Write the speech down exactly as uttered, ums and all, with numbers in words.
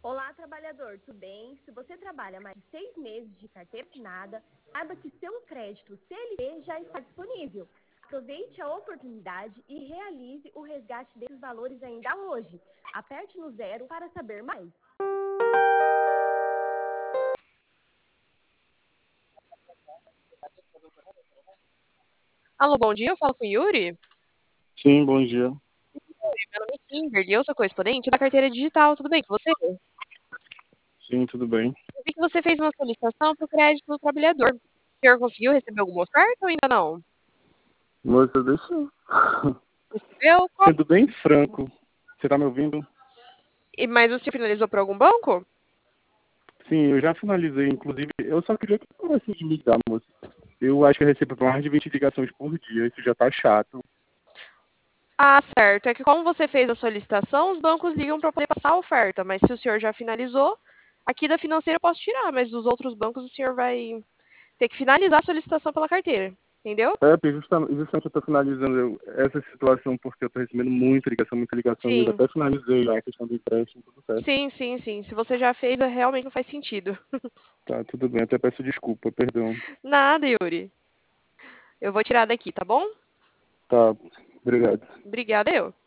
Olá, trabalhador, tudo bem? Se você trabalha mais de seis meses de carteira assinada, saiba que seu crédito C L T já está disponível. Aproveite a oportunidade e realize o resgate desses valores ainda hoje. Aperte no zero para saber mais. Alô, bom dia, eu falo com o Yuri. Sim, bom dia. Meu nome é Kimberly, eu sou correspondente da carteira digital, tudo bem com você? Eu Sim, tudo bem. vi que você fez uma solicitação para o crédito do trabalhador. O senhor conseguiu receber alguma oferta ou ainda não? Moça, deixa. Recebeu? Qual? Sendo bem franco, você tá me ouvindo? E- Mas o senhor finalizou por algum banco? Sim, eu já finalizei, inclusive, eu só queria que você pudesse me ligar, moça. Eu acho que eu recebo mais de vinte ligações por dia, isso já tá chato. Ah, certo. É que como você fez a solicitação, os bancos ligam para poder passar a oferta. Mas se o senhor já finalizou, aqui da financeira eu posso tirar, mas dos outros bancos o senhor vai ter que finalizar a solicitação pela carteira. Entendeu? É, porque justamente, justamente eu tô finalizando eu- essa situação porque eu tô recebendo muita ligação, muita ligação, e eu Sim. até finalizei lá a questão do empréstimo, tudo certo. Sim, sim, sim. Se você já fez, é- realmente não faz sentido. Tá, tudo bem, até peço desculpa, perdão. Nada, Yuri. Eu vou tirar daqui, tá bom? Tá, obrigado. Obrigada, eu.